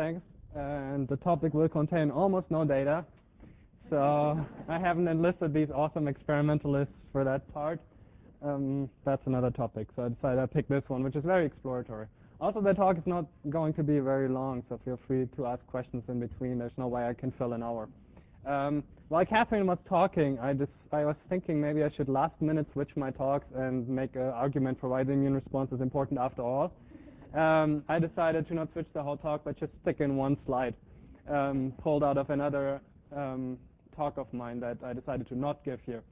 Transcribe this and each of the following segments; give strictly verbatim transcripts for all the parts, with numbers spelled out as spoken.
thanks. And the topic will contain almost no data. So I haven't enlisted these awesome experimentalists for that part. Um, that's another topic. So I decided I'd pick this one, which is very exploratory. Also, the talk is not going to be very long, so feel free to ask questions in between. There's no way I can fill an hour. Um, while Catherine was talking, I, just, I was thinking maybe I should last minute switch my talks and make an argument for why the immune response is important after all. Um, I decided to not switch the whole talk, but just stick in one slide, um, pulled out of another um, talk of mine that I decided to not give here.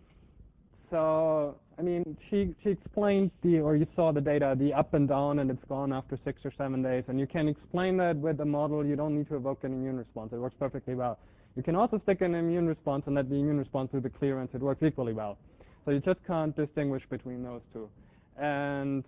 So, I mean, she, she explained the, or you saw the data, the up and down, and it's gone after six or seven days. And you can explain that with a model. You don't need to evoke an immune response. It works perfectly well. You can also stick an immune response and let the immune response do the clearance. It works equally well. So you just can't distinguish between those two. And,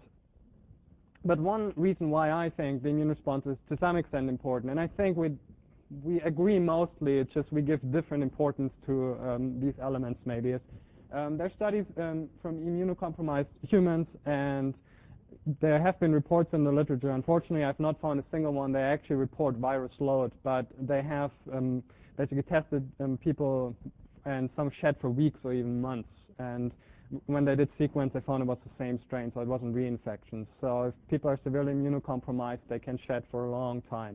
but one reason why I think the immune response is to some extent important, and I think we, we agree mostly, it's just we give different importance to um, these elements maybe, is Um, there are studies um, from immunocompromised humans, and there have been reports in the literature. Unfortunately, I've not found a single one. They actually report virus load, but they have um, basically tested um, people, and some shed for weeks or even months. And when they did sequence, they found it was the same strain, so it wasn't reinfection. So if people are severely immunocompromised, they can shed for a long time.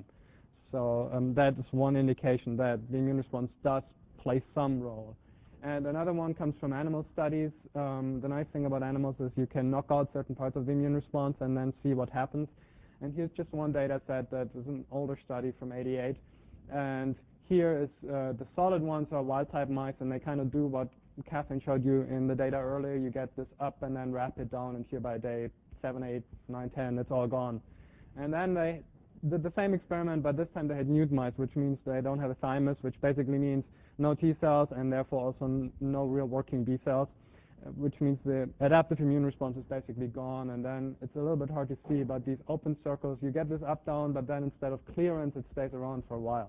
So um, that is one indication that the immune response does play some role. And another one comes from animal studies. Um, the nice thing about animals is you can knock out certain parts of the immune response and then see what happens. And here's just one data set that is an older study from eighty-eight. And here is uh, the solid ones are wild-type mice, and they kind of do what Catherine showed you in the data earlier. You get this up and then rapid down, and here by day seven, eight, nine, ten, it's all gone. And then they did the same experiment, but this time they had nude mice, which means they don't have a thymus, which basically means no T cells, and therefore also n no real working B cells, uh, which means the adaptive immune response is basically gone. And then it's a little bit hard to see, but these open circles, you get this up down, but then instead of clearance, it stays around for a while.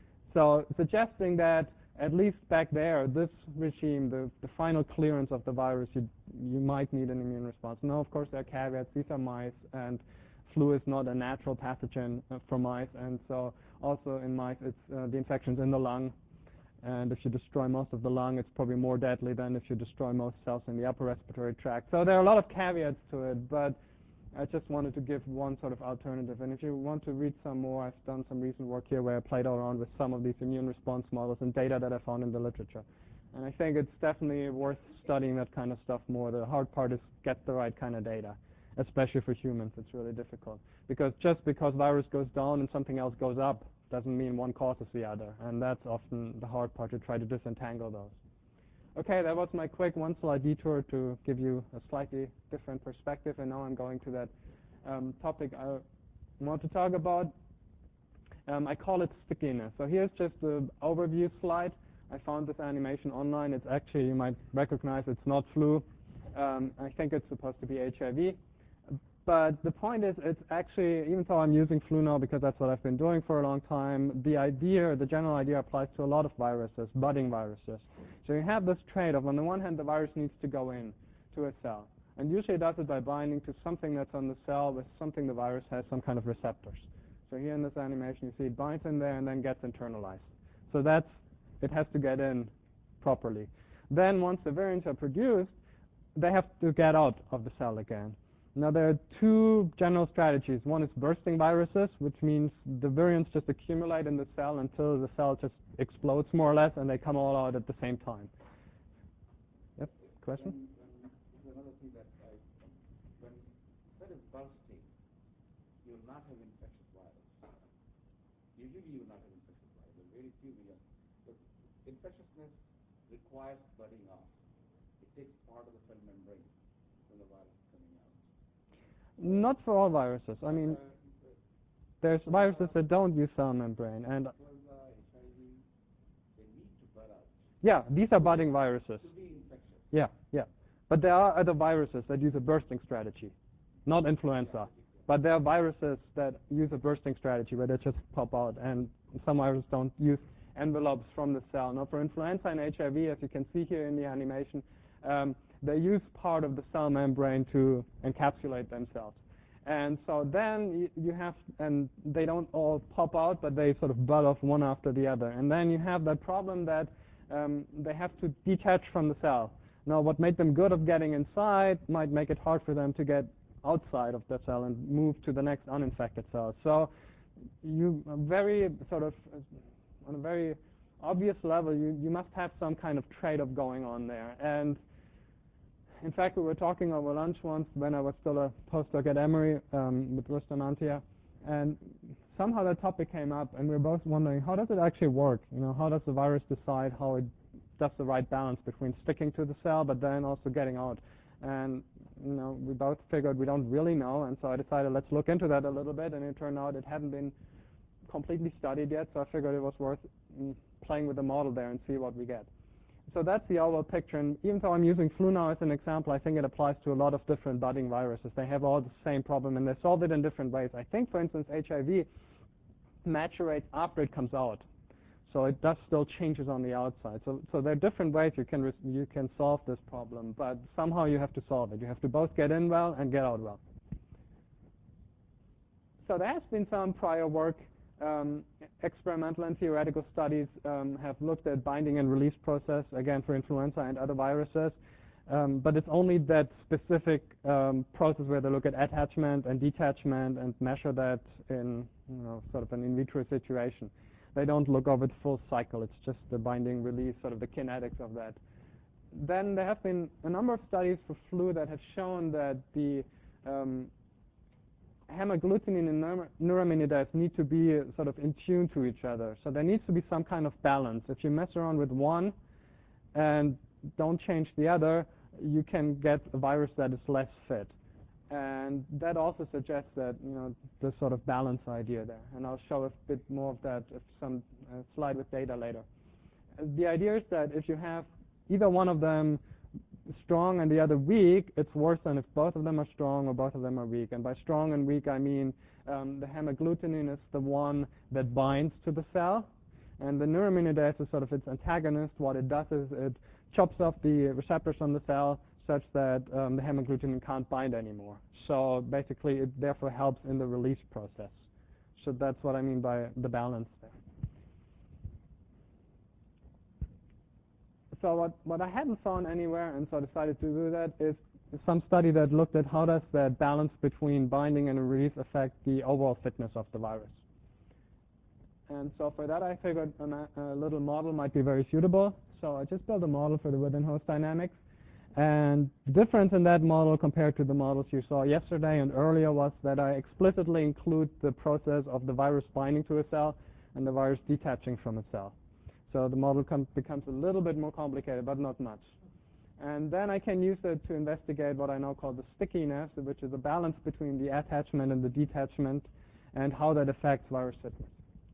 So suggesting that at least back there, this regime, the, the final clearance of the virus, you, you might need an immune response. No, of course, there are caveats. These are mice, and flu is not a natural pathogen uh, for mice, and so also in mice, it's uh, the infection's in the lung. And if you destroy most of the lung, it's probably more deadly than if you destroy most cells in the upper respiratory tract. So there are a lot of caveats to it, but I just wanted to give one sort of alternative. And if you want to read some more, I've done some recent work here where I played around with some of these immune response models and data that I found in the literature. And I think it's definitely worth studying that kind of stuff more. The hard part is get the right kind of data, especially for humans. It's really difficult. Because just because virus goes down and something else goes up doesn't mean one causes the other. And that's often the hard part, to try to disentangle those. Okay, that was my quick one-slide detour to give you a slightly different perspective. And now I'm going to that um, topic I want to talk about. Um, I call it stickiness. So here's just the overview slide. I found this animation online. It's actually, you might recognize, it's not flu. Um, I think it's supposed to be H I V. But the point is, it's actually, even though I'm using flu now because that's what I've been doing for a long time, the idea, the general idea applies to a lot of viruses, budding viruses. So you have this trade-off. On the one hand, the virus needs to go in to a cell. And usually it does it by binding to something that's on the cell with something the virus has, some kind of receptors. So here in this animation, you see it binds in there and then gets internalized. So that's, it has to get in properly. Then once the variants are produced, they have to get out of the cell again. Now, there are two general strategies. One is bursting viruses, which means the virions just accumulate in the cell until the cell just explodes, more or less, and they come all out at the same time. Yep, question? And, um, there's another thing that I, when cell is bursting, you will not have infectious virus. Usually you will not have infectious virus. There are very few million. So infectiousness requires budding off. It takes part of the cell membrane when the virus is coming out. Not for all viruses. I mean, there's viruses that don't use cell membrane, and H I V, they need to bud out. Yeah, these are budding viruses. To be infectious. Yeah, yeah. But there are other viruses that use a bursting strategy, not influenza. But there are viruses that use a bursting strategy where they just pop out, and some viruses don't use envelopes from the cell. Now, for influenza and H I V, as you can see here in the animation, um, they use part of the cell membrane to encapsulate themselves. And so then you, you have, and they don't all pop out, but they sort of bud off one after the other. And then you have that problem that um, they have to detach from the cell. Now, what made them good of getting inside might make it hard for them to get outside of the cell and move to the next uninfected cell. So you very sort of, on a very obvious level, you, you must have some kind of trade-off going on there. And in fact, we were talking over lunch once when I was still a postdoc at Emory um, with Rustam Antia, and somehow that topic came up, and we were both wondering, how does it actually work? You know, how does the virus decide how it does the right balance between sticking to the cell but then also getting out? And you know, we both figured we don't really know, and so I decided let's look into that a little bit, and it turned out it hadn't been completely studied yet, so I figured it was worth mm, playing with the model there and see what we get. So that's the overall picture, and even though I'm using flu now as an example, I think it applies to a lot of different budding viruses. They have all the same problem, and they solve it in different ways. I think, for instance, H I V maturates after it comes out, so it does still changes on the outside. So, so there are different ways you can you can solve this problem, but somehow you have to solve it. You have to both get in well and get out well. So there has been some prior work. Um, experimental and theoretical studies um, have looked at binding and release process, again for influenza and other viruses, um, but it's only that specific um, process where they look at attachment and detachment and measure that in you know, sort of an in vitro situation. They don't look over the full cycle, it's just the binding release, sort of the kinetics of that. Then there have been a number of studies for flu that have shown that the um, hemagglutinin and neuraminidase need to be uh, sort of in tune to each other. So there needs to be some kind of balance. If you mess around with one and don't change the other, you can get a virus that is less fit. And that also suggests that, you know, the sort of balance idea there. And I'll show a bit more of that, if some uh, slide with data later. Uh, the idea is that if you have either one of them strong and the other weak, it's worse than if both of them are strong or both of them are weak. And by strong and weak, I mean um, the hemagglutinin is the one that binds to the cell, and the neuraminidase is sort of its antagonist. What it does is it chops off the receptors on the cell such that um, the hemagglutinin can't bind anymore. So basically, it therefore helps in the release process. So that's what I mean by the balance there. So what, what I hadn't found anywhere, and so I decided to do that, is some study that looked at how does that balance between binding and release affect the overall fitness of the virus. And so for that, I figured a, a little model might be very suitable. So I just built a model for the within-host dynamics. And the difference in that model compared to the models you saw yesterday and earlier was that I explicitly include the process of the virus binding to a cell and the virus detaching from a cell. So the model becomes a little bit more complicated, but not much. And then I can use it to investigate what I now call the stickiness, which is a balance between the attachment and the detachment, and how that affects virus fitness.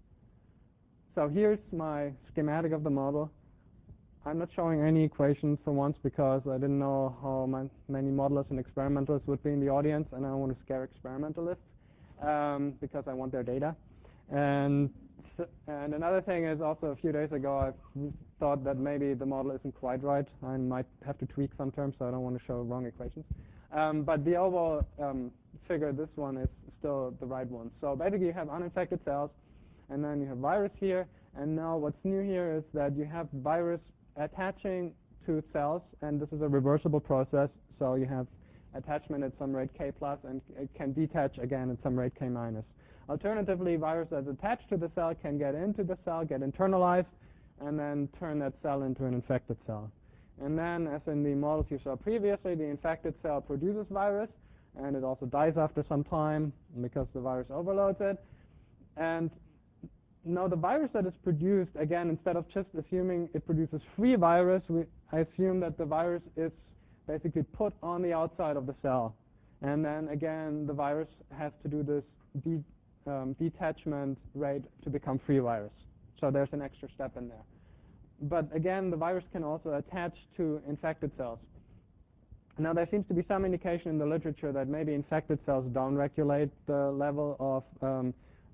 So here's my schematic of the model. I'm not showing any equations for once because I didn't know how many modelers and experimentalists would be in the audience, and I don't want to scare experimentalists um, because I want their data. And And another thing is also a few days ago I thought that maybe the model isn't quite right. I might have to tweak some terms, so I don't want to show wrong equations. Um, but the overall um, figure, this one, is still the right one. So basically you have uninfected cells, and then you have virus here. And now what's new here is that you have virus attaching to cells, and this is a reversible process. So you have attachment at some rate k plus, and it can detach again at some rate k minus. Alternatively, virus that's attached to the cell can get into the cell, get internalized, and then turn that cell into an infected cell. And then, as in the models you saw previously, the infected cell produces virus, and it also dies after some time because the virus overloads it. And now the virus that is produced, again, instead of just assuming it produces free virus, we, I assume that the virus is basically put on the outside of the cell. And then, again, the virus has to do this de Um, detachment rate to become free virus. So there's an extra step in there. But again, the virus can also attach to infected cells. Now there seems to be some indication in the literature that maybe infected cells downregulate the level of um,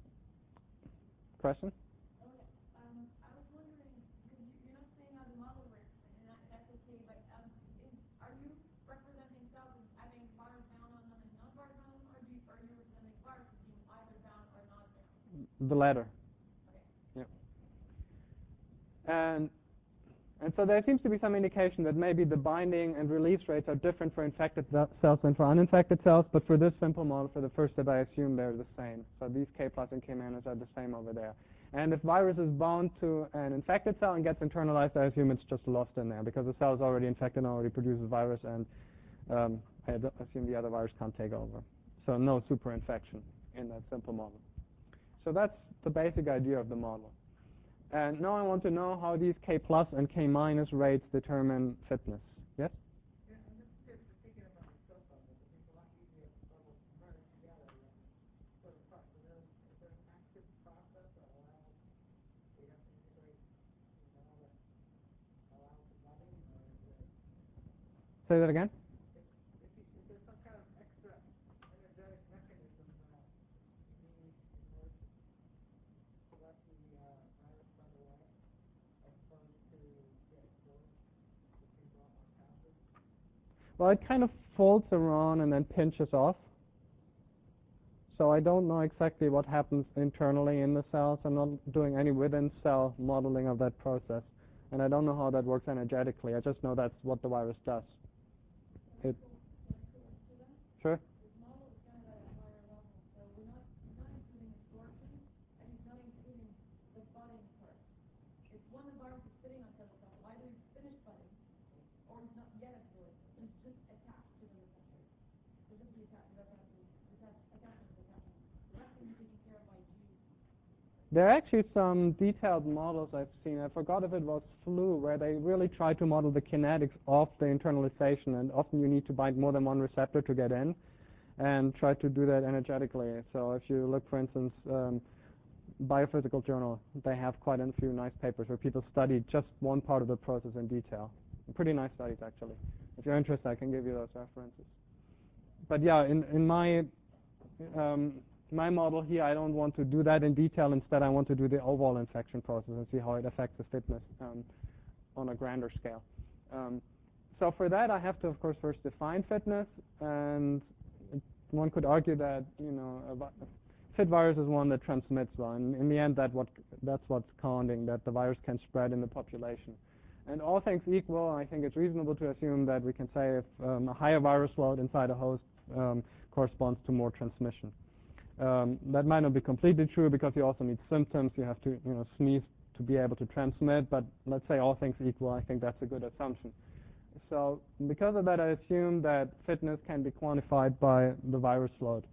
question? The latter. Okay. Yeah. And and so there seems to be some indication that maybe the binding and release rates are different for infected cells than for uninfected cells, but for this simple model, for the first step, I assume they're the same. So these K plus and K minus are the same over there. And if virus is bound to an infected cell and gets internalized, I assume it's just lost in there because the cell is already infected and already produces virus, and um, I assume the other virus can't take over. So no superinfection in that simple model. So that's the basic idea of the model. And now I want to know how these K plus and K minus rates determine fitness. Yes? Yeah, and this is just thinking about the cell level. It's a lot easier to bubble merge together than sort of process. Is there, is there an active process that allows we have to integrate the model that allows the budding, or is it? Say that again? If, if, you, if there's some kind of extra energetic mechanism that you need in order to let the uh, virus run away, as opposed to get absorbed, which seems a lot more passive. Well, it kind of folds around and then pinches off. So I don't know exactly what happens internally in the cells. I'm not doing any within-cell modeling of that process. And I don't know how that works energetically. I just know that's what the virus does. It, sure. This model is kind of at a higher level, so we're not, we're not including absorption, and it's not including the budding part. It's when the virus is sitting on several cells, either it's finished budding, or it's not yet absorbed, and it's just attached to the receptor. It's just the attachment, that's not the attach- attachment to the attachment. The rest can be taken care of by genes. There are actually some detailed models I've seen. I forgot if it was flu, where they really try to model the kinetics of the internalization, and often you need to bind more than one receptor to get in, and try to do that energetically. So if you look, for instance, um, Biophysical Journal, they have quite a few nice papers where people study just one part of the process in detail. Pretty nice studies, actually. If you're interested, I can give you those references. But yeah, in, in my um, my model here, I don't want to do that in detail. Instead, I want to do the overall infection process and see how it affects the fitness um, on a grander scale. Um, so for that, I have to, of course, first define fitness. And one could argue that, you know, a, a fit virus is one that transmits well. And in the end, that what, that's what's counting, that the virus can spread in the population. And all things equal, I think it's reasonable to assume that we can say if um, a higher virus load inside a host um, corresponds to more transmission. Um, that might not be completely true because you also need symptoms. You have to, you know, sneeze to be able to transmit. But let's say all things equal, I think that's a good assumption. So because of that, I assume that fitness can be quantified by the virus load,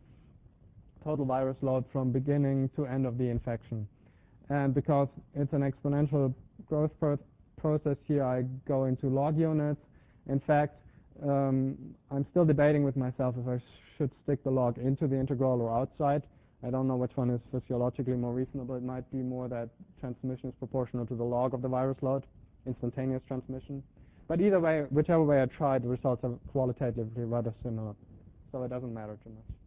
total virus load from beginning to end of the infection. And because it's an exponential growth pro process here, I go into log units. In fact, um, I'm still debating with myself if I should stick the log into the integral or outside. I don't know which one is physiologically more reasonable. It might be more that transmission is proportional to the log of the virus load, instantaneous transmission. But either way, whichever way I try, the results are qualitatively rather similar. So it doesn't matter too much.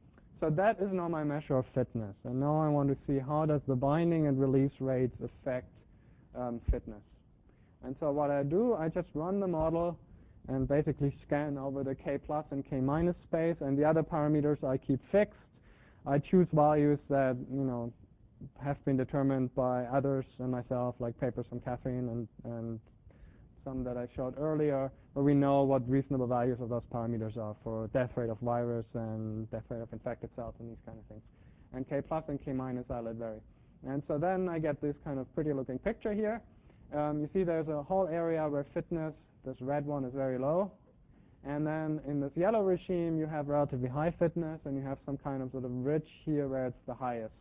So that is now my measure of fitness. And now I want to see how does the binding and release rates affect um, fitness. And so what I do, I just run the model and basically scan over the K plus and K minus space, and the other parameters I keep fixed. I choose values that, you know, have been determined by others and myself, like papers from caffeine and, and some that I showed earlier, where we know what reasonable values of those parameters are for death rate of virus and death rate of infected cells and these kind of things. And K plus and K minus I let vary. And so then I get this kind of pretty looking picture here. Um, you see there's a whole area where fitness, this red one, is very low. And then in this yellow regime, you have relatively high fitness, and you have some kind of sort of ridge here where it's the highest.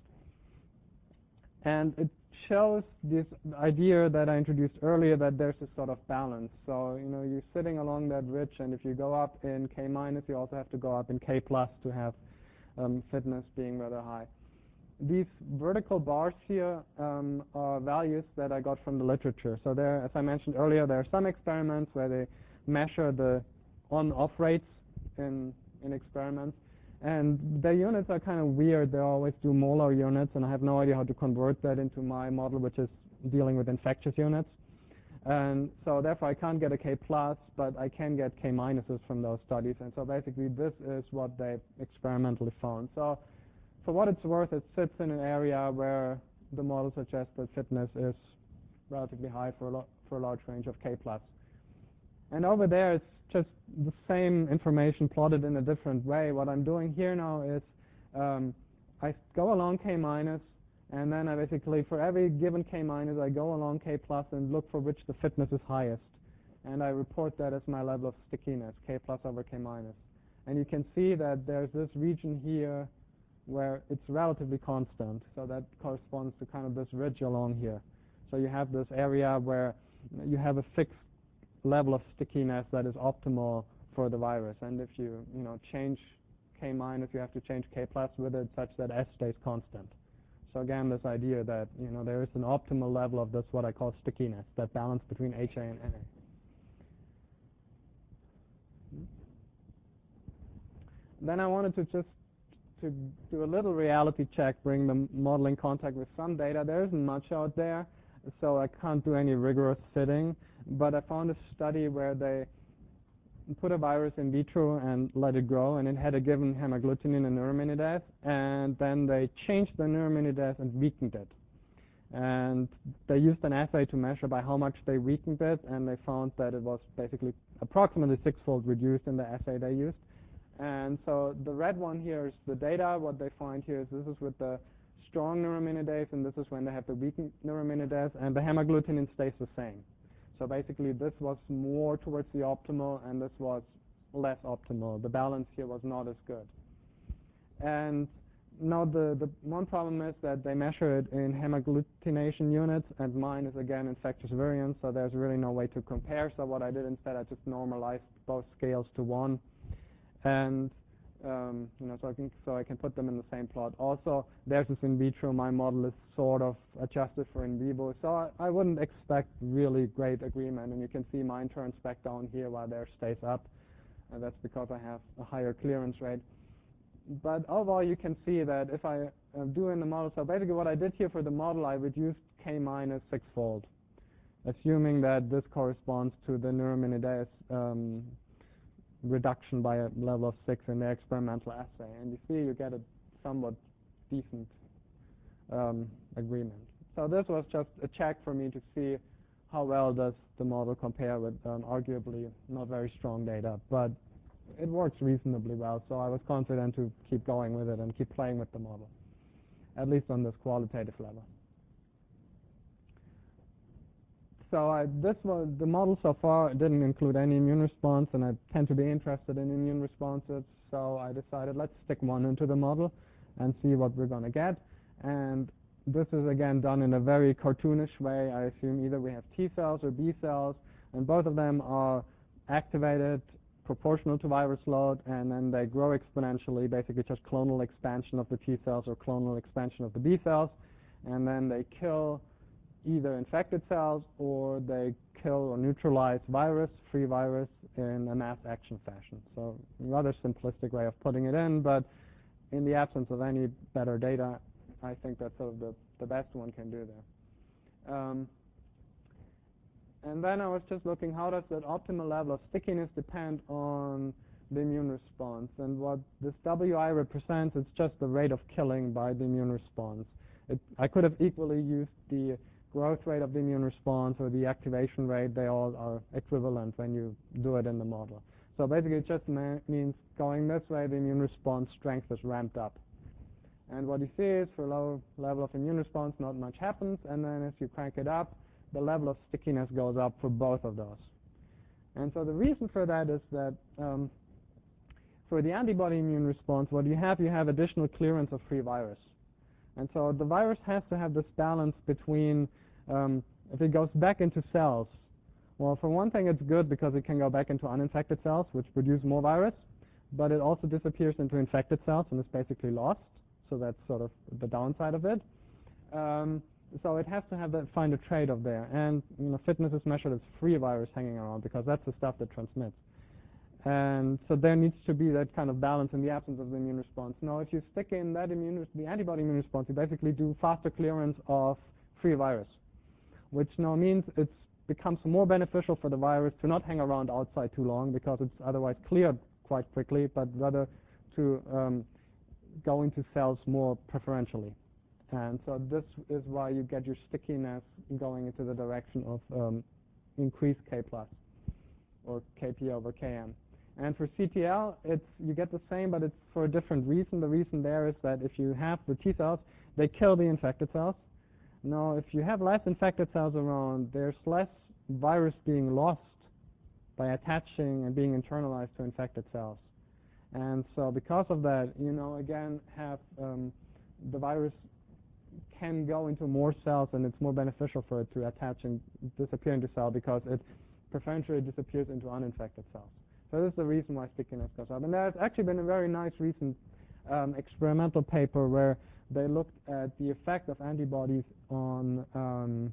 And it shows this idea that I introduced earlier, that there's this sort of balance. So, you know, you're sitting along that ridge, and if you go up in K minus, you also have to go up in K plus to have um, fitness being rather high. These vertical bars here um, are values that I got from the literature. So there, as I mentioned earlier, there are some experiments where they measure the on-off rates in, in experiments. And the units are kind of weird. They always do molar units, and I have no idea how to convert that into my model, which is dealing with infectious units. And so therefore I can't get a K plus, but I can get K minuses from those studies. And so basically this is what they experimentally found. So for what it's worth, it sits in an area where the model suggests that fitness is relatively high for a, lo for a large range of k plus. And over there, it's just the same information plotted in a different way. What I'm doing here now is um, I go along k minus, and then I basically, for every given k minus, I go along k plus and look for which the fitness is highest. And I report that as my level of stickiness, k plus over k minus. And you can see that there's this region here where it's relatively constant. So that corresponds to kind of this ridge along here. So you have this area where you have a fixed level of stickiness that is optimal for the virus. And if you, you know, change k minus, you have to change k plus with it such that S stays constant. So again, this idea that, you know, there is an optimal level of this, what I call stickiness, that balance between H A and N A. Then I wanted to just to do a little reality check, bring the model in contact with some data. There isn't much out there, so I can't do any rigorous fitting. But I found a study where they put a virus in vitro and let it grow, and it had a given hemagglutinin and neuraminidase, and then they changed the neuraminidase and weakened it. And they used an assay to measure by how much they weakened it, and they found that it was basically approximately six-fold reduced in the assay they used. And so the red one here is the data. What they find here is this is with the strong neuraminidase, and this is when they have the weakened neuraminidase, and the hemagglutinin stays the same. So basically this was more towards the optimal, and this was less optimal. The balance here was not as good. And now the, the one problem is that they measure it in hemagglutination units, and mine is again infectious variance, so there's really no way to compare. So what I did instead, I just normalized both scales to one. And um, you know, so I can so I can put them in the same plot. Also, there's this in vitro. My model is sort of adjusted for in vivo, so I, I wouldn't expect really great agreement. And you can see mine turns back down here while theirs stays up, and that's because I have a higher clearance rate. But overall, you can see that if I uh, do in the model, so basically what I did here for the model, I reduced k minus sixfold, assuming that this corresponds to the neuraminidase um, reduction by a level of six in the experimental assay. And you see you get a somewhat decent um, agreement. So this was just a check for me to see how well does the model compare with um, arguably not very strong data. But it works reasonably well, so I was confident to keep going with it and keep playing with the model, at least on this qualitative level. So I, this was the model so far didn't include any immune response, and I tend to be interested in immune responses. So I decided let's stick one into the model and see what we're going to get. And this is again done in a very cartoonish way. I assume either we have T cells or B cells, and both of them are activated proportional to virus load, and then they grow exponentially, basically just clonal expansion of the T cells or clonal expansion of the B cells, and then they kill either infected cells or they kill or neutralize virus, free virus, in a mass action fashion. So rather simplistic way of putting it in, but in the absence of any better data, I think that's sort of the, the best one can do there. Um, and then I was just looking, how does that optimal level of stickiness depend on the immune response? And what this W I represents, it's just the rate of killing by the immune response. It, I could have equally used the growth rate of the immune response or the activation rate. They all are equivalent when you do it in the model. So basically it just means going this way, the immune response strength is ramped up. And what you see is for low level of immune response, not much happens, and then as you crank it up, the level of stickiness goes up for both of those. And so the reason for that is that um, for the antibody immune response, what you have, you have additional clearance of free virus. And so the virus has to have this balance between, um, if it goes back into cells, well, for one thing, it's good because it can go back into uninfected cells, which produce more virus, but it also disappears into infected cells and is basically lost. So that's sort of the downside of it. Um, so it has to have that, find a trade-off there. And you know, fitness is measured as free virus hanging around because that's the stuff that transmits. And so there needs to be that kind of balance in the absence of the immune response. Now, if you stick in that immune, the antibody immune response, you basically do faster clearance of free virus, which now means it becomes more beneficial for the virus to not hang around outside too long because it's otherwise cleared quite quickly, but rather to um, go into cells more preferentially. And so this is why you get your stickiness going into the direction of um, increased K plus, or K P over K M. And for C T L, it's, you get the same, but it's for a different reason. The reason there is that if you have the T cells, they kill the infected cells. Now, if you have less infected cells around, there's less virus being lost by attaching and being internalized to infected cells. And so because of that, you know, again, have um, the virus can go into more cells, and it's more beneficial for it to attach and disappear into cell because it preferentially disappears into uninfected cells. So this is the reason why stickiness goes up. And there's actually been a very nice recent um, experimental paper where they looked at the effect of antibodies on um,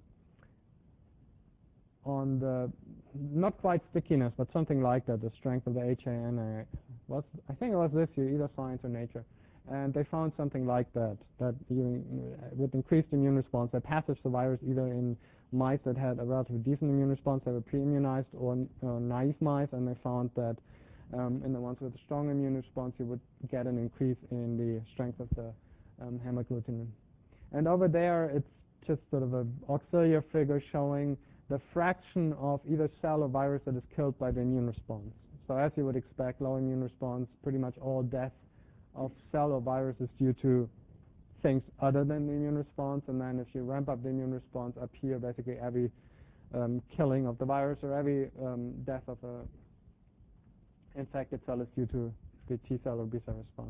on the, not quite stickiness, but something like that, the strength of the H A N A. Was, I think it was this year, either Science or Nature. And they found something like that, that you, with increased immune response, they passaged the virus either in mice that had a relatively decent immune response, they were pre-immunized, or uh, naive mice, and they found that um, in the ones with a strong immune response, you would get an increase in the strength of the um, hemagglutinin. And over there, it's just sort of an auxiliary figure showing the fraction of either cell or virus that is killed by the immune response. So as you would expect, low immune response, pretty much all death of cell or virus is due to things other than the immune response. And then if you ramp up the immune response up here, basically every um, killing of the virus or every um, death of a infected cell is due to the T cell or B cell response.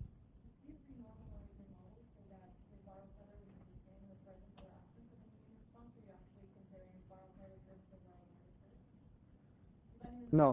No.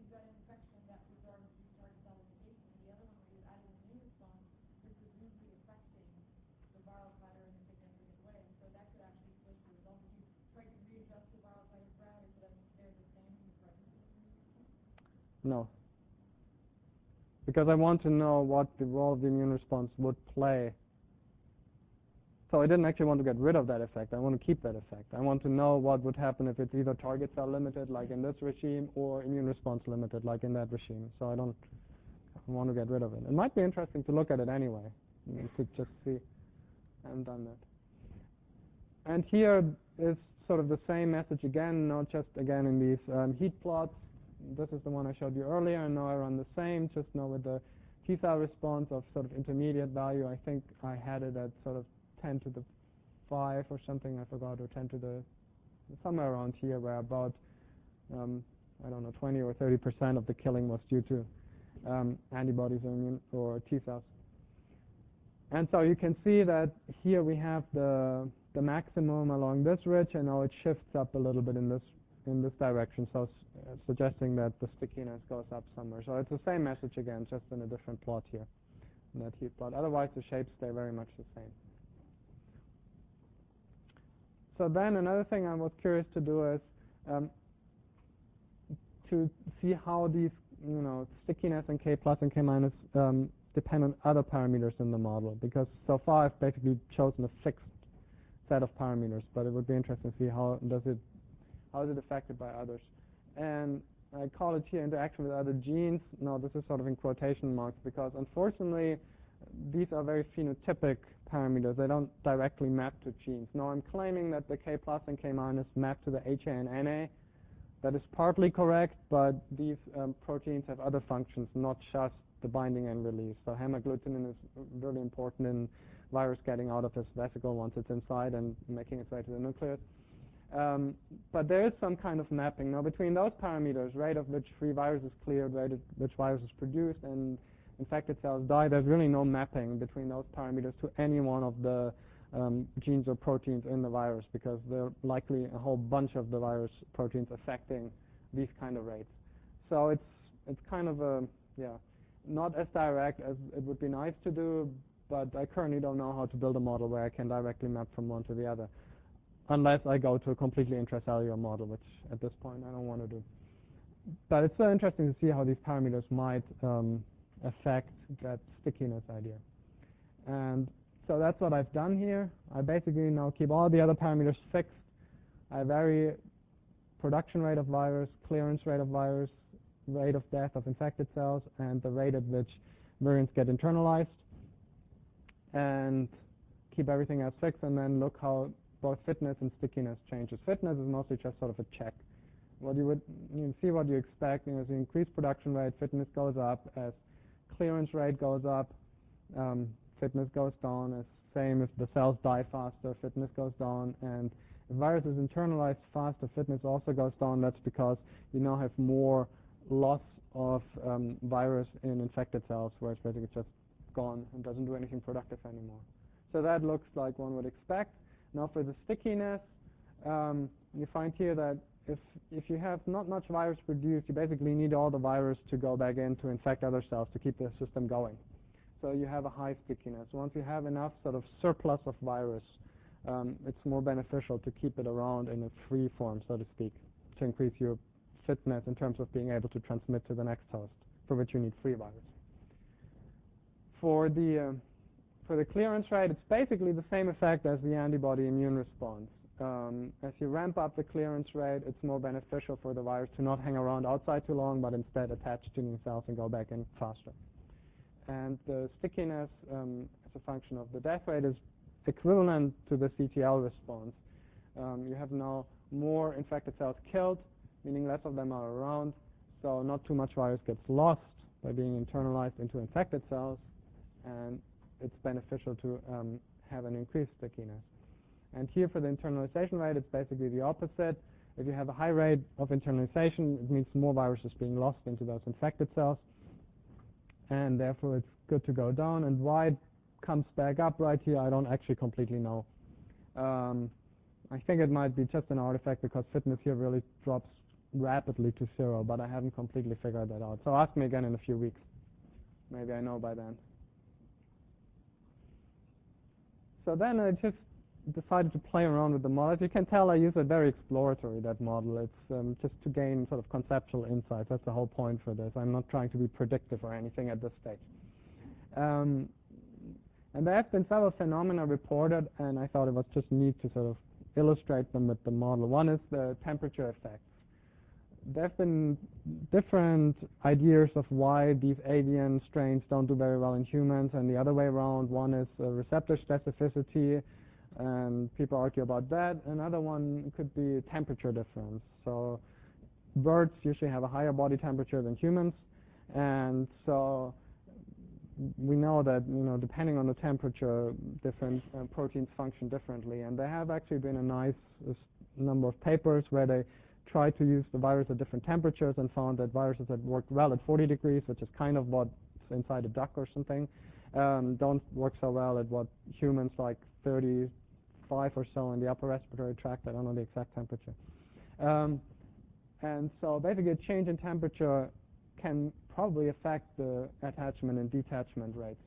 No. Because I want to know what the role of the immune response would play. So I didn't actually want to get rid of that effect. I want to keep that effect. I want to know what would happen if it's either target cell limited, like in this regime, or immune response limited, like in that regime. So I don't want to get rid of it. It might be interesting to look at it anyway, I mean, to just see. I haven't done that. And here is sort of the same message again, not just again in these um, heat plots. This is the one I showed you earlier, and now I run the same, just now with the T cell response of sort of intermediate value. I think I had it at sort of ten to the five or something, I forgot, or ten to the, somewhere around here, where about, um, I don't know, twenty or thirty percent of the killing was due to um, antibodies or, immune, or T cells. And so you can see that here we have the, the maximum along this ridge, and now it shifts up a little bit in this in this direction, so uh, suggesting that the stickiness goes up somewhere. So it's the same message again, just in a different plot here, in that heat plot. Otherwise, the shapes stay very much the same. So then another thing I was curious to do is um, to see how these, you know, stickiness and K plus and K minus um, depend on other parameters in the model, because so far I've basically chosen a fixed set of parameters, but it would be interesting to see how does it How is it affected by others? And I call it here interaction with other genes. No, this is sort of in quotation marks, because unfortunately these are very phenotypic parameters. They don't directly map to genes. Now I'm claiming that the K plus and K minus map to the H A and N A. That is partly correct, but these um, proteins have other functions, not just the binding and release. So hemagglutinin is really important in virus getting out of this vesicle once it's inside and making its way to the nucleus. Um, but there is some kind of mapping. Now, between those parameters, rate of which free virus is cleared, rate at which virus is produced, and infected cells die, there's really no mapping between those parameters to any one of the um, genes or proteins in the virus, because there are likely a whole bunch of the virus proteins affecting these kind of rates. So it's it's kind of a, yeah, not as direct as it would be nice to do, but I currently don't know how to build a model where I can directly map from one to the other, unless I go to a completely intracellular model, which at this point I don't want to do. But it's so interesting to see how these parameters might um, affect that stickiness idea. And so that's what I've done here. I basically now keep all the other parameters fixed. I vary production rate of virus, clearance rate of virus, rate of death of infected cells, and the rate at which variants get internalized. and keep everything as fixed, and then look how both fitness and stickiness changes. Fitness is mostly just sort of a check. What you would you see what you expect. You know, as you increase production rate, fitness goes up. As clearance rate goes up, um, fitness goes down. As same if the cells die faster, fitness goes down. And if virus is internalized faster, fitness also goes down. That's because you now have more loss of um, virus in infected cells, where it's basically just gone and doesn't do anything productive anymore. So that looks like one would expect. Now for the stickiness, um, you find here that if if you have not much virus produced, you basically need all the virus to go back in to infect other cells to keep the system going. So you have a high stickiness. Once you have enough sort of surplus of virus, um, it's more beneficial to keep it around in a free form, so to speak, to increase your fitness in terms of being able to transmit to the next host, for which you need free virus. For the uh, for the clearance rate, it's basically the same effect as the antibody immune response. Um, as you ramp up the clearance rate, it's more beneficial for the virus to not hang around outside too long, but instead attach to new cells and go back in faster. And the stickiness um, as a function of the death rate is equivalent to the C T L response. Um, you have now more infected cells killed, meaning less of them are around, so not too much virus gets lost by being internalized into infected cells, and it's beneficial to um, have an increased stickiness. And here for the internalization rate, it's basically the opposite. If you have a high rate of internalization, it means more virus is being lost into those infected cells, and therefore it's good to go down. And why it comes back up right here, I don't actually completely know. Um, I think it might be just an artifact because fitness here really drops rapidly to zero, but I haven't completely figured that out. So ask me again in a few weeks. Maybe I know by then. So then I just decided to play around with the model. As you can tell, I use it very exploratory, that model. It's um, just to gain sort of conceptual insights. That's the whole point for this. I'm not trying to be predictive or anything at this stage. Um, and there have been several phenomena reported, and I thought it was just neat to sort of illustrate them with the model. One is the temperature effects. There have been different ideas of why these avian strains don't do very well in humans, and the other way around. One is uh, receptor specificity, and people argue about that. Another one could be temperature difference. So birds usually have a higher body temperature than humans, and so we know that, you know, depending on the temperature, different uh, proteins function differently. And there have actually been a nice uh, number of papers where they tried to use the virus at different temperatures and found that viruses that worked well at forty degrees, which is kind of what's inside a duck or something, um, don't work so well at what humans like thirty-five or so in the upper respiratory tract. I don't know the exact temperature. Um, and so basically a change in temperature can probably affect the attachment and detachment rates.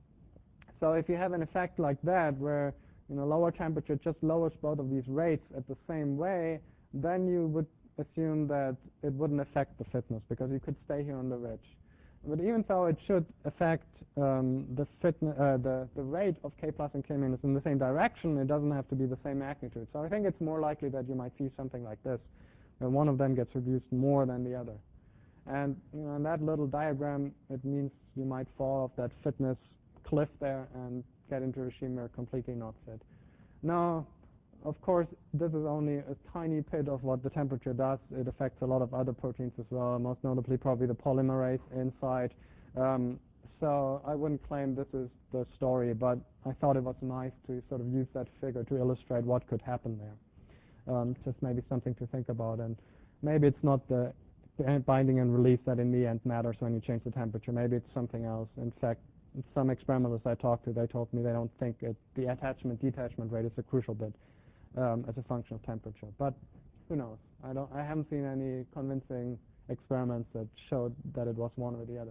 So if you have an effect like that, where, you know, lower temperature just lowers both of these rates at the same way, then you would assume that it wouldn't affect the fitness because you could stay here on the ridge. But even though it should affect um, the, fitness, uh, the the rate of K plus and K minus in the same direction, it doesn't have to be the same magnitude. So I think it's more likely that you might see something like this, where one of them gets reduced more than the other. And, you know, in that little diagram, it means you might fall off that fitness cliff there and get into a regime where completely not fit. Now, of course, this is only a tiny bit of what the temperature does. It affects a lot of other proteins as well, most notably probably the polymerase inside. Um, so I wouldn't claim this is the story, but I thought it was nice to sort of use that figure to illustrate what could happen there. Um, just maybe something to think about. And maybe it's not the binding and release that in the end matters when you change the temperature. Maybe it's something else. In fact, some experimentalists I talked to, they told me they don't think it, the attachment-detachment rate is a crucial bit um, as a function of temperature. But who knows? I don't. I haven't seen any convincing experiments that showed that it was one or the other.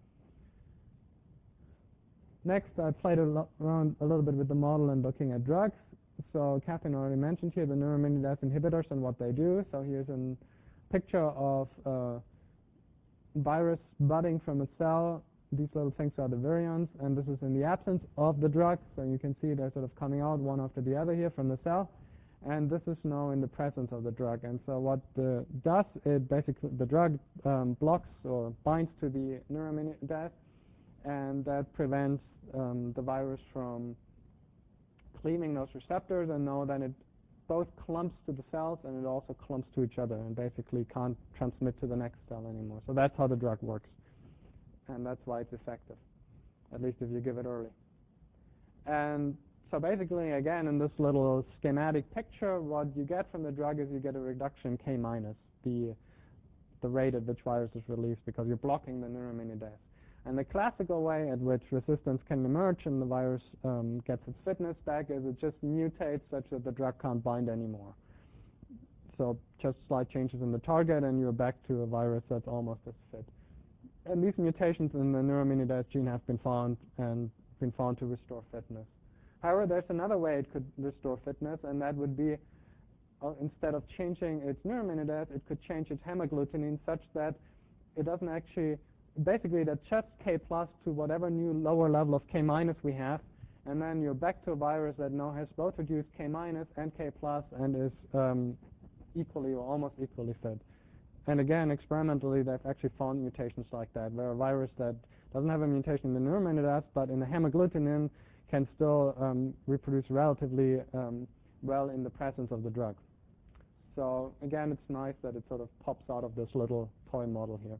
Next, I played a lo around a little bit with the model and looking at drugs. So Catherine already mentioned here the neuraminidase inhibitors and what they do. So here's a picture of uh, virus budding from a cell. These little things are the virions, and this is in the absence of the drug. So you can see they're sort of coming out one after the other here from the cell. And this is now in the presence of the drug. And so what the does, it basically, the drug um, blocks or binds to the neuraminidase, and that prevents um, the virus from cleaving those receptors, and no, then it both clumps to the cells and it also clumps to each other and basically can't transmit to the next cell anymore. So that's how the drug works, and that's why it's effective, at least if you give it early. And so basically, again, in this little schematic picture, what you get from the drug is you get a reduction K minus, the the rate at which virus is released, because you're blocking the neuraminidase. And the classical way at which resistance can emerge and the virus um, gets its fitness back is it just mutates such that the drug can't bind anymore. So just slight changes in the target and you're back to a virus that's almost as fit. And these mutations in the neuraminidase gene have been found and been found to restore fitness. However, there's another way it could restore fitness, and that would be uh, instead of changing its neuraminidase, it could change its hemagglutinin such that it doesn't actually, basically it adjusts K plus to whatever new lower level of K minus we have, and then you're back to a virus that now has both reduced K minus and K plus and is um, equally or almost equally fit. And again, experimentally, they've actually found mutations like that, where a virus that doesn't have a mutation in the neuraminidase, but in the hemagglutinin can still um, reproduce relatively um, well in the presence of the drug. So again, it's nice that it sort of pops out of this little toy model here.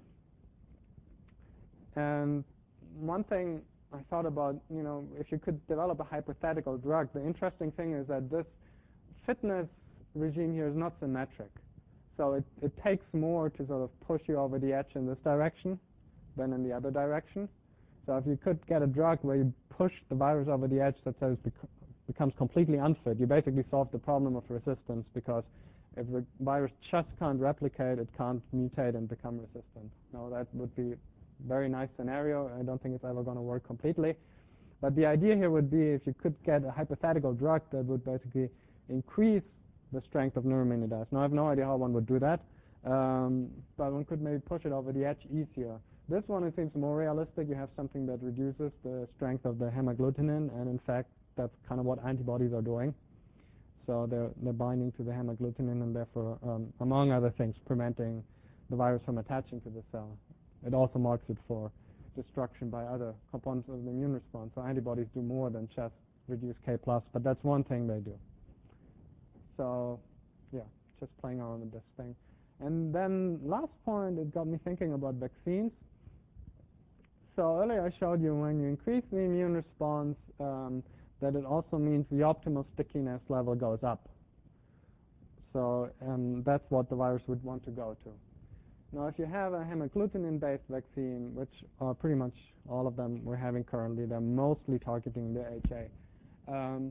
And one thing I thought about, you know, if you could develop a hypothetical drug, the interesting thing is that this fitness regime here is not symmetric. So it, it takes more to sort of push you over the edge in this direction than in the other direction. So if you could get a drug where you push the virus over the edge that says bec becomes completely unfit, you basically solve the problem of resistance, because if the virus just can't replicate, it can't mutate and become resistant. Now that would be a very nice scenario. I don't think it's ever going to work completely. But the idea here would be if you could get a hypothetical drug that would basically increase the strength of neuraminidase. Now I have no idea how one would do that, um, but one could maybe push it over the edge easier. This one, it seems more realistic. You have something that reduces the strength of the hemagglutinin, and in fact, that's kind of what antibodies are doing. So they're, they're binding to the hemagglutinin and therefore, um, among other things, preventing the virus from attaching to the cell. It also marks it for destruction by other components of the immune response. So antibodies do more than just reduce K plus, but that's one thing they do. So, yeah, just playing around with this thing. And then last point, it got me thinking about vaccines. So earlier I showed you when you increase the immune response, um, that it also means the optimal stickiness level goes up. So um, that's what the virus would want to go to. Now if you have a hemagglutinin-based vaccine, which are pretty much all of them we're having currently, they're mostly targeting the H A. Um,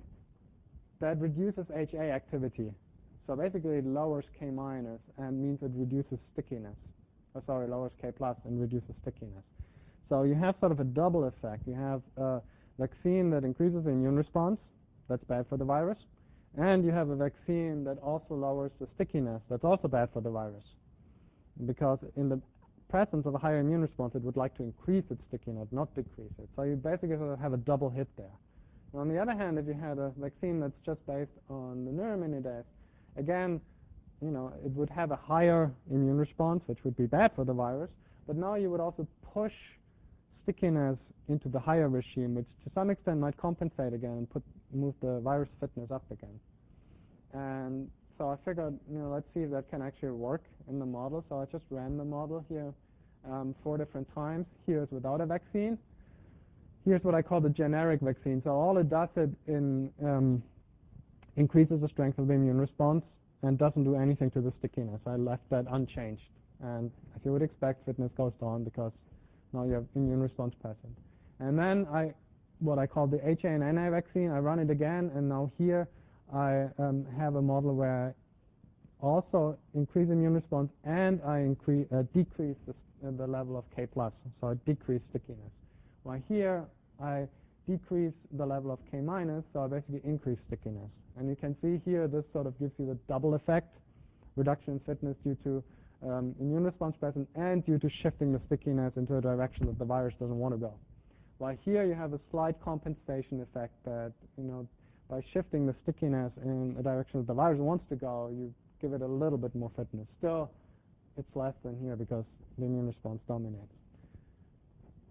that reduces H A activity. So basically it lowers K minus and means it reduces stickiness. Oh, sorry, lowers K plus and reduces stickiness. So you have sort of a double effect. You have a vaccine that increases the immune response. That's bad for the virus. And you have a vaccine that also lowers the stickiness. That's also bad for the virus. Because in the presence of a higher immune response, it would like to increase its stickiness, not decrease it. So you basically sort of have a double hit there. Now, on the other hand, if you had a vaccine that's just based on the neuraminidase, again, you know, it would have a higher immune response, which would be bad for the virus. But now you would also push stickiness into the higher regime, which to some extent might compensate again and put move the virus fitness up again. And so I figured, you know, let's see if that can actually work in the model. So I just ran the model here um, four different times. Here's without a vaccine. Here's what I call the generic vaccine. So all it does, it in, um, increases the strength of the immune response and doesn't do anything to the stickiness. I left that unchanged. And as you would expect, fitness goes down because now you have immune response present. And then I, what I call the H A and N A vaccine, I run it again, and now here I um, have a model where I also increase immune response and I increase, uh, decrease the, uh, the level of K plus, so I decrease stickiness. While here I decrease the level of K minus, so I basically increase stickiness. And you can see here this sort of gives you the double effect, reduction in fitness due to um, immune response present and due to shifting the stickiness into a direction that the virus doesn't want to go. While here you have a slight compensation effect that, you know, by shifting the stickiness in a direction that the virus wants to go, you give it a little bit more fitness. Still, it's less than here because the immune response dominates.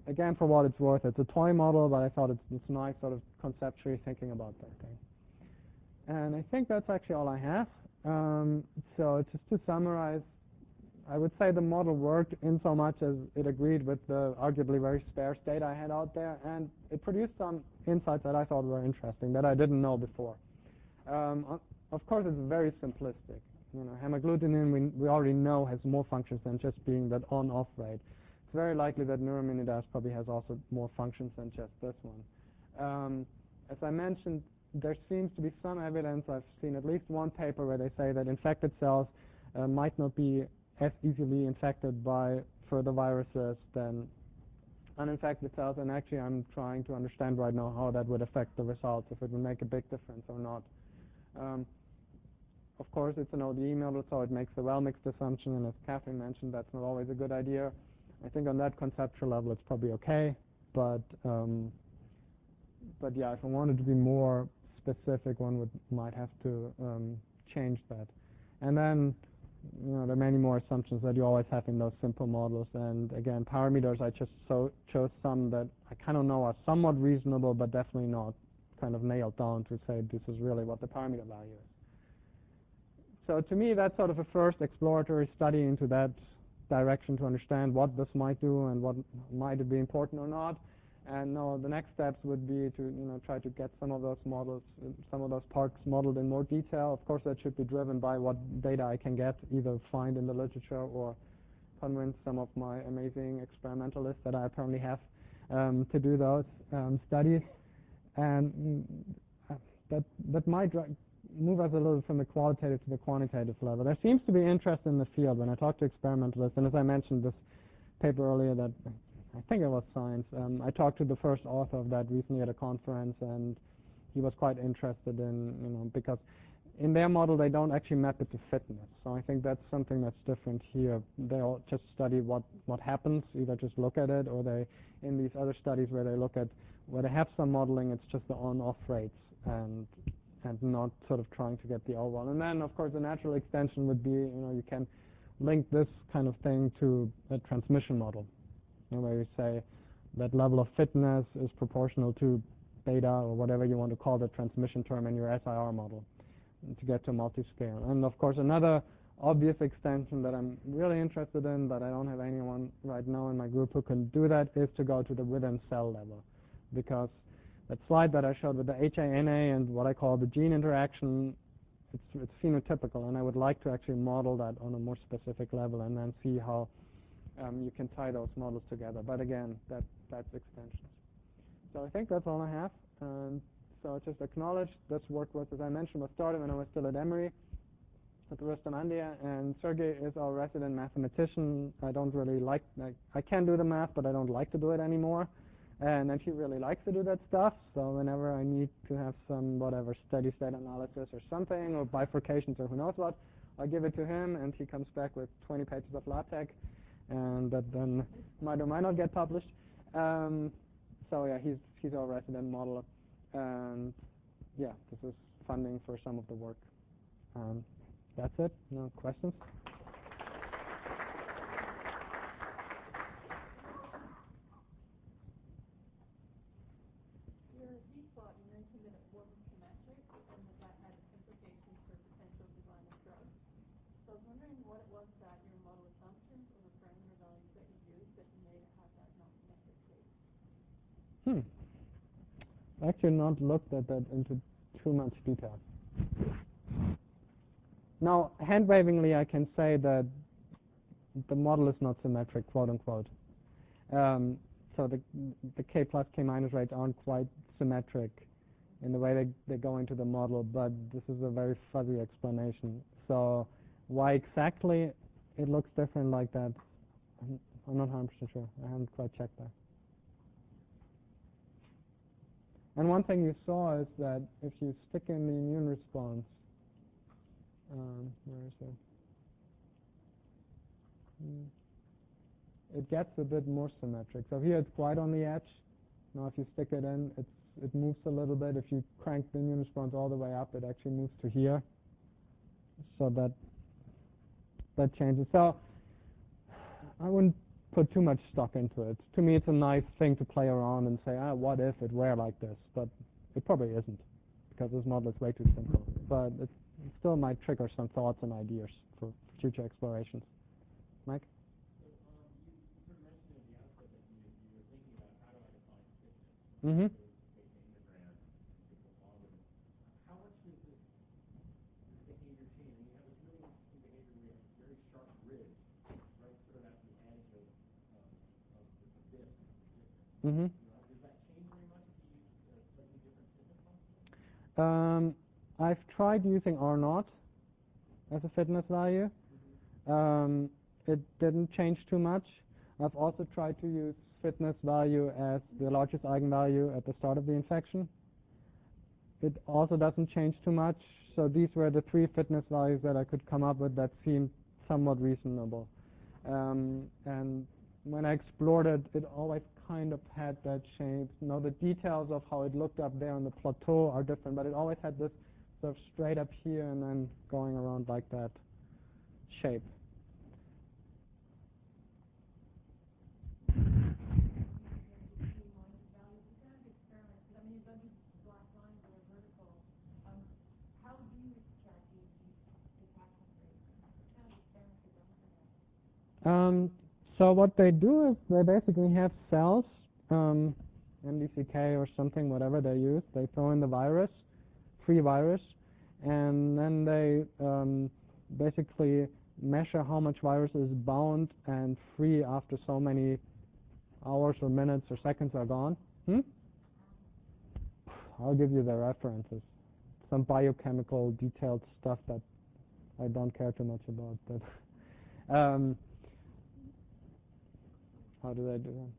again, for what it's worth, it's a toy model, but I thought it's, it's nice sort of conceptually thinking about that thing. And I think that's actually all I have. Um, so just to summarize, I would say the model worked in so much as it agreed with the arguably very sparse data I had out there, and it produced some insights that I thought were interesting that I didn't know before. Um, of course, it's very simplistic. You know, hemagglutinin we, we already know has more functions than just being that on-off rate. It's very likely that neuraminidase probably has also more functions than just this one. Um, as I mentioned, there seems to be some evidence. I've seen at least one paper where they say that infected cells uh, might not be as easily infected by further viruses than uninfected cells, and actually I'm trying to understand right now how that would affect the results, if it would make a big difference or not. Um, of course, it's an O D E model, so it makes a well-mixed assumption, and as Catherine mentioned, that's not always a good idea. I think on that conceptual level it's probably okay, but um, but yeah, if I wanted to be more specific, one would might have to um, change that. And then, you know, there are many more assumptions that you always have in those simple models. And again, parameters, I just so chose some that I kind of know are somewhat reasonable, but definitely not kind of nailed down to say this is really what the parameter value is. So to me, that's sort of a first exploratory study into that direction to understand what this might do and what might be important or not. And no, the next steps would be to, you know, try to get some of those models, some of those parts modeled in more detail. Of course, that should be driven by what data I can get, either find in the literature or convince some of my amazing experimentalists that I apparently have um, to do those um, studies. And uh, that that might move us a little from the qualitative to the quantitative level. There seems to be interest in the field when I talk to experimentalists, and as I mentioned this paper earlier that I think it was Science. Um, I talked to the first author of that recently at a conference, and he was quite interested in, you know, because in their model they don't actually map it to fitness. So I think that's something that's different here. They all just study what what happens, either just look at it, or they in these other studies where they look at where they have some modeling, it's just the on-off rates and and not sort of trying to get the overall. And then of course the natural extension would be, you know, you can link this kind of thing to a transmission model, you know, where you say that level of fitness is proportional to beta or whatever you want to call the transmission term in your S I R model to get to multi-scale. And of course another obvious extension that I'm really interested in, but I don't have anyone right now in my group who can do that, is to go to the within cell level. Because that slide that I showed with the H A N A and what I call the gene interaction, it's, it's phenotypical, and I would like to actually model that on a more specific level and then see how Um, you can tie those models together. But again, that that's extensions. So I think that's all I have. Um, so I just acknowledge this work was, as I mentioned, was started when I was still at Emory at the Rustamandia, and Sergey is our resident mathematician. I don't really like, I, I can do the math, but I don't like to do it anymore. And, and he really likes to do that stuff. So whenever I need to have some, whatever, steady state analysis or something, or bifurcations or who knows what, I give it to him, and he comes back with twenty pages of LaTeX. And that then might or might not get published. Um, so yeah, he's he's our resident modeler, and yeah, this is funding for some of the work. Um, that's it. No questions? Your Z plot, you mentioned that it wasn't symmetric and that that had implications for potential design of drugs. So I was wondering what it was that your model assumptions or the parameter values that you used that made it have that non-symmetric shape. Hmm. Actually, not looked at that into too much detail. Now, hand-wavingly, I can say that the model is not symmetric, quote unquote. Um, so the the k plus k minus rates aren't quite symmetric in the way they they go into the model, but this is a very fuzzy explanation. So why exactly it looks different like that, I'm, I'm not one hundred percent sure. I haven't quite checked that. And one thing you saw is that if you stick in the immune response, um, where is it? Hmm. It gets a bit more symmetric. So here it's quite on the edge. Now if you stick it in, it's, it moves a little bit. If you crank the immune response all the way up, it actually moves to here. So that that changes. So I wouldn't put too much stock into it. To me, it's a nice thing to play around and say, ah, what if it were like this? But it probably isn't, because this model is way too simple. But it still might trigger some thoughts and ideas for future explorations. Mike? So um, you, you sort of mentioned at the outset that you, you were thinking about how do I define fitness? Mm-hmm. So behavior and people algorithm. How much does this behavior change? And you have this really interesting behavior where you have a very sharp ridge, right, sort of at the edge of, of, of this abyss of resistance. Mm-hmm. You know, does that change very much if you use a slightly different fitness function? Um, I've tried using R naught as a fitness value. Mm-hmm. Um, it didn't change too much. I've also tried to use fitness value as the largest eigenvalue at the start of the infection. It also doesn't change too much. So these were the three fitness values that I could come up with that seemed somewhat reasonable. Um, and when I explored it, it always kind of had that shape. You know, the details of how it looked up there on the plateau are different, but it always had this sort of straight up here and then going around like that shape. Um, so what they do is they basically have cells, um, M D C K or something, whatever they use. They throw in the virus, free virus, and then they um, basically measure how much virus is bound and free after so many hours or minutes or seconds are gone. Hmm? I'll give you the references. Some biochemical detailed stuff that I don't care too much about. But um, how do they do that?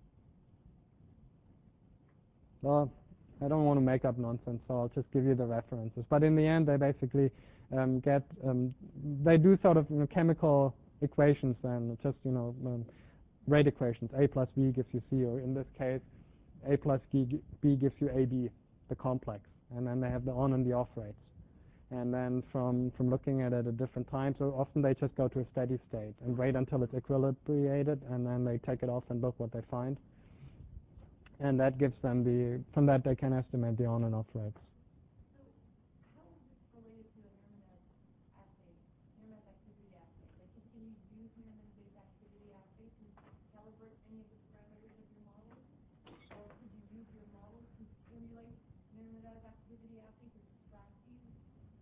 Well, I don't want to make up nonsense, so I'll just give you the references. But in the end, they basically um, get, um, they do sort of you know, chemical equations and just, you know, um, rate equations. A plus B gives you C, or in this case, A plus B gives you A B, the complex. And then they have the on and the off rates. And then from, from looking at it at different times, so often they just go to a steady state and wait until it's equilibrated, and then they take it off and look what they find. And that gives them the, from that they can estimate the on and off rates. So how is this related to the NIRMADES assay, NIRMADES activity assay? Like, can you use NIRMADES activity assay to calibrate any of the parameters of your model? Or could you use your model to simulate NIRMADES activity assay to extract these?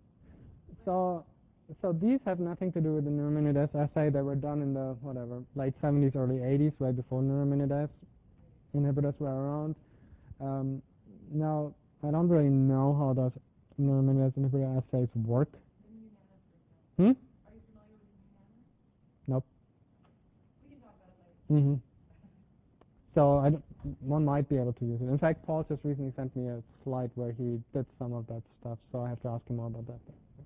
So, so these have nothing to do with the neuraminidase assay. They were done in the, whatever, late seventies, early eighties, right before neuraminidase inhibitors were around. Um, now, I don't really know how those neuraminidase inhibitor assays work. Hmm? Are you familiar with Immunana? Nope. We can talk about it later. Mm-hmm. So I don't, one might be able to use it. In fact, Paul just recently sent me a slide where he did some of that stuff, so I have to ask him more about that.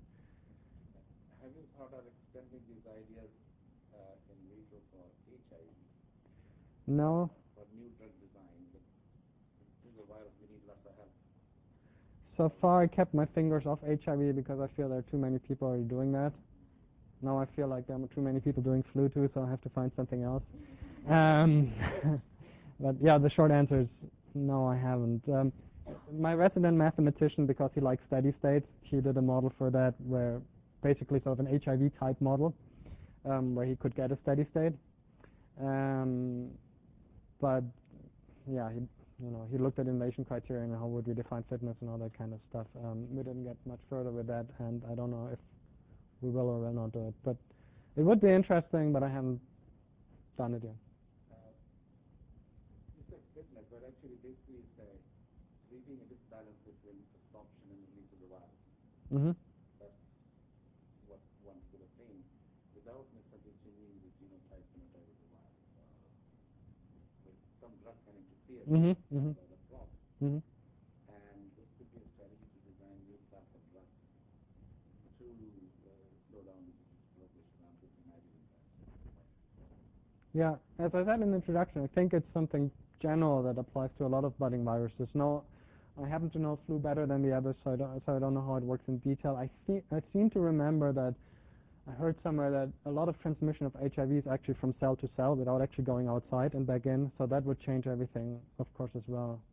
Have you thought of extending these ideas uh, in vitro for H I V? No. For new drug design, but this is a virus, we need lots of help. So far, I kept my fingers off H I V because I feel there are too many people already doing that. Now I feel like there are too many people doing flu too, so I have to find something else. Um, but yeah, the short answer is no, I haven't. Um, my resident mathematician, because he likes steady states, he did a model for that where basically sort of an H I V type model um, where he could get a steady state. Um, but yeah, he you know he looked at invasion criteria and how would we define fitness and all that kind of stuff. Um, we didn't get much further with that, and I don't know if we will or will not do it. But it would be interesting, but I haven't done it yet. Uh, you said fitness, but actually basically it's a creating a disbalance between absorption and release of the virus. Mm-hmm. That's what one could obtain without necessarily changing the genotype phenotype of the virus. But some drug can interfere Mm-hmm. with Mm-hmm. the problem. Mm-hmm. And this could be a strategy to design new class of drugs to uh, slow down the disease progression. I'm just imagining that. Yeah, as I said in the introduction, I think it's something general that applies to a lot of budding viruses. No, I happen to know flu better than the others, so I don't, so I don't know how it works in detail. I, see, I seem to remember that I heard somewhere that a lot of transmission of H I V is actually from cell to cell without actually going outside and back in, so that would change everything, of course, as well.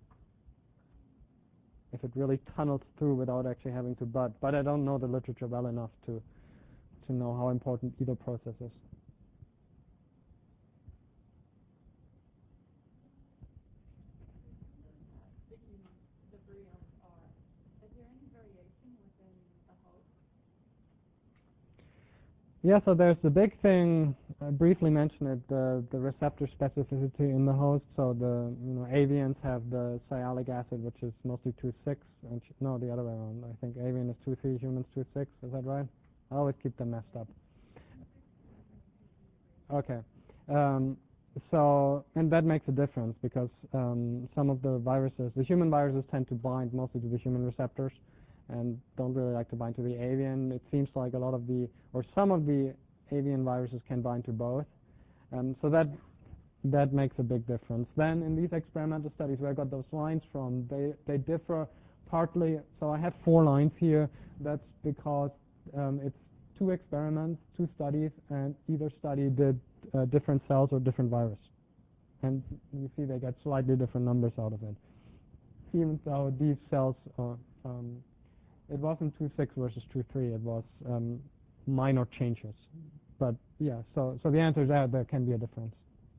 If it really tunnels through without actually having to bud. But I don't know the literature well enough to, to know how important either process is. The virions are. Is there any variation within the host? Yeah, so there's the big thing, I briefly mentioned it, the, the receptor specificity in the host. So the you know avians have the sialic acid, which is mostly two six, and no, the other way around. I think avian is two three, humans two six. Is that right? I always keep them messed up. Okay. Um, so, and that makes a difference because um, some of the viruses, the human viruses tend to bind mostly to the human receptors and don't really like to bind to the avian. It seems like a lot of the, or some of the avian viruses can bind to both. Um, so that that makes a big difference. Then in these experimental studies where I got those lines from, they, they differ partly. So I have four lines here. That's because um, it's two experiments, two studies, and either study did uh, different cells or different virus. And you see they get slightly different numbers out of it. Even though these cells are, um, it wasn't two six versus two three, it was um, minor changes. But yeah, so, so the answer is that there can be a difference.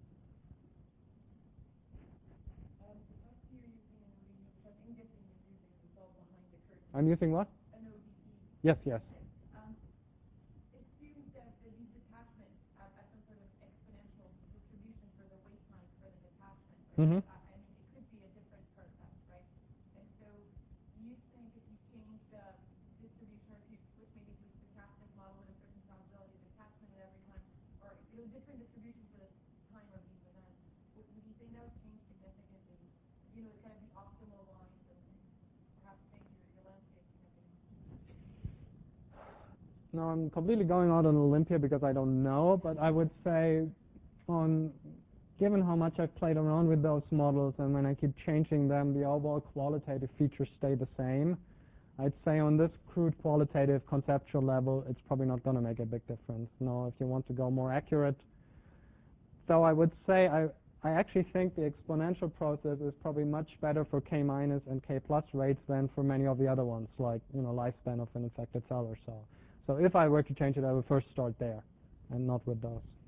Um, the test you're using an O D E, which I'm guessing you're using the result behind the curtain. I'm using what? An O D E. Yes, yes. Um, it seems that the, these detachments have, have some sort of exponential distribution for the wait time for the detachment. Right? Mm-hmm. I, I mean, it could be a different process, right? And so, do you think if you change the distribution, or if you switch maybe to a stochastic model with a certain probability of detachment at every time, or you know, different distribution for the time of these events, would, would you think that would change significantly? You know, it's kind of the optimal lines and, and perhaps change your, your landscape significantly? No, I'm completely going out on Olympia because I don't know, but I would say on given how much I've played around with those models and when I keep changing them, the overall qualitative features stay the same. I'd say on this crude qualitative conceptual level, it's probably not going to make a big difference. No, if you want to go more accurate, so I would say I, I actually think the exponential process is probably much better for K minus and K plus rates than for many of the other ones, like you know lifespan of an infected cell or so. So if I were to change it, I would first start there and not with those.